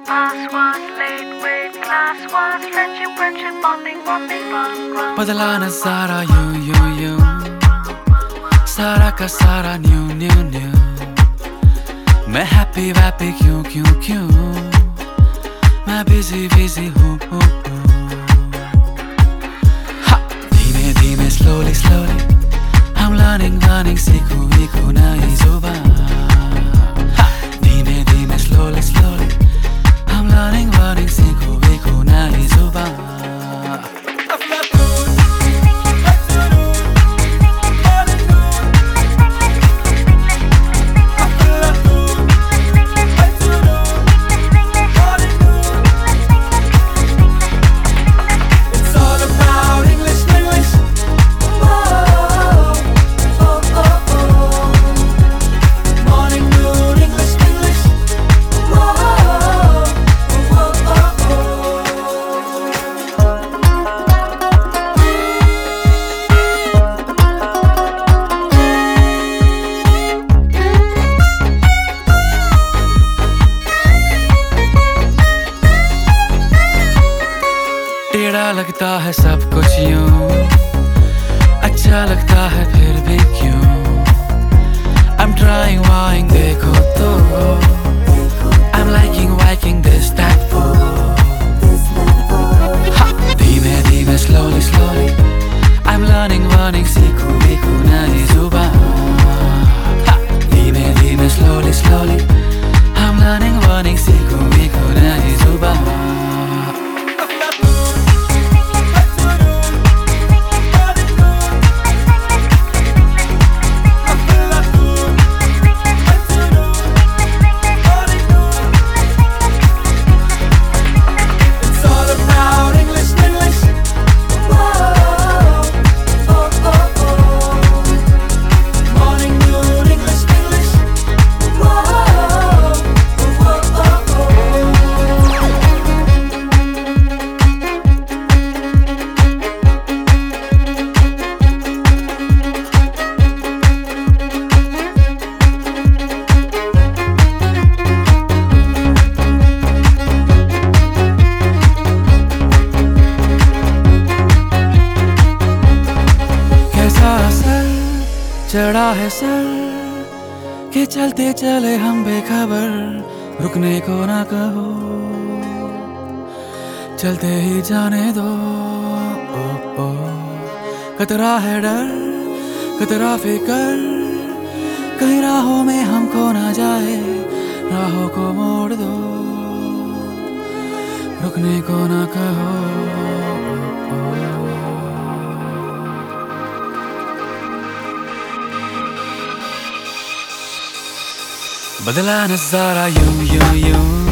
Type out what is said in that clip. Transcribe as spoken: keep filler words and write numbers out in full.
pass was late with class was friendship, friendship, bonding, bonding, run, run. बदला नजारा यूं यूं यूं सारा का सारा न्यू न्यू न्यू मैं हैप्पी वैप्पी क्यों क्यों क्यों मैं बिजी बिजी हूँ हूँ हूँ धीमे धीमे slowly slowly I'm learning learning सीखूं सीखूं नई जुबान धीमे धीमे slowly slowly I'm learning learning सीखूं सीखूं नई जुबान टेढ़ा लगता है सब कुछ यूं अच्छा लगता है फिर भी क्यों I'm trying trying देखो तो I'm liking liking this that fool धीमे धीमे slowly slowly I'm learning learning सीखूं सीखूं नई जुबान धीमे धीमे slowly slowly I'm learning learning सीखूं सीखूं नई जुबान चढ़ा है सर कि चलते चले हम बेखबर रुकने को ना कहो चलते ही जाने दो ओ, ओ। कतरा है डर कतरा फिकर कहीं राहों में हमको ना जाए राहों को मोड़ दो रुकने को ना कहो ओ, ओ। बदला नजारा यूं यूं यूं